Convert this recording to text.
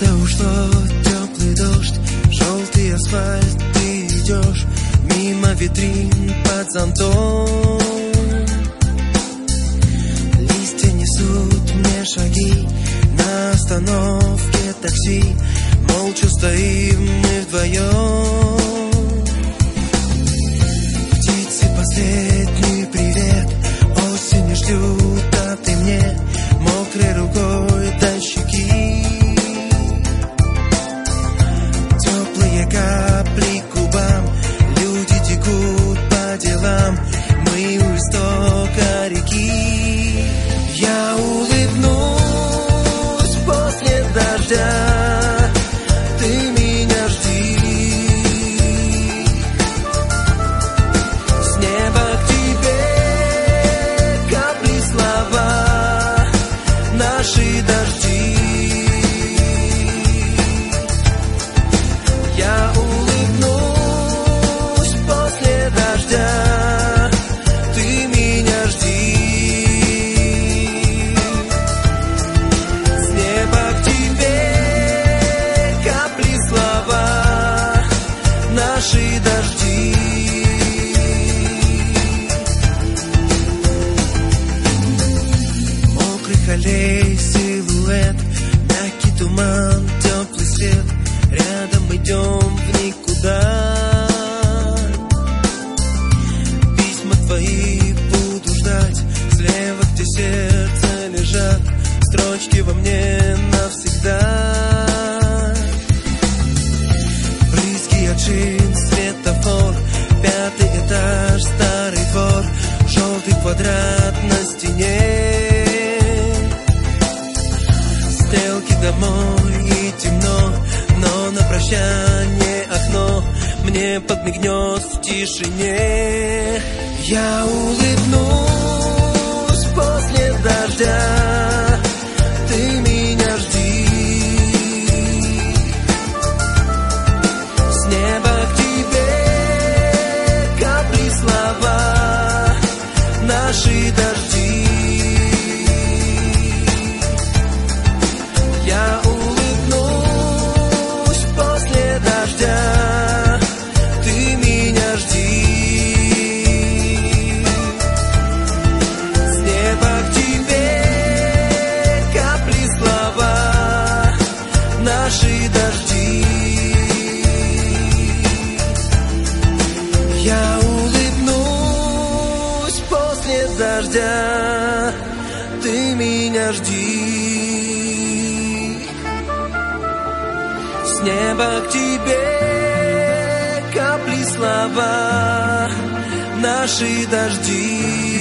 Лето ушло, теплый дождь, желтый асфальт, ты идешь мимо витрин под зонтом. Листья несут мне шаги на остановке такси, молча стоим мы вдвоем. Птицы последний привет, осень ждет, а ты мне мокрой рукой до щеки. Теплые капли к губам, люди текут по делам, мы у истока реки. Я улыбнусь после дождя, ты меня жди. С неба к тебе капли слова, наши дожди. Я улыбнусь после дождя, ты меня жди. С неба к тебе капли слова, наши дожди. Мокрых аллей силуэт, мягкий туман, теплый свет, рядом идем в никуда. Письма твои буду ждать, слева, где сердце лежат, строчки во мне навсегда. Брызги от шин, светофор, 5-й этаж, старый двор, желтый квадрат на стене. Стрелки домой и темно, но на прощание окно мне подмигнет в тишине. Я улыбнусь после дождя, ты меня жди. С неба к тебе капли слова, наши дожди. Я улыбнусь после дождя, ты меня жди. С неба к тебе капли слова, наши дожди. Я улыбнусь после дождя, ты меня жди. С неба к тебе капли слова, наши дожди.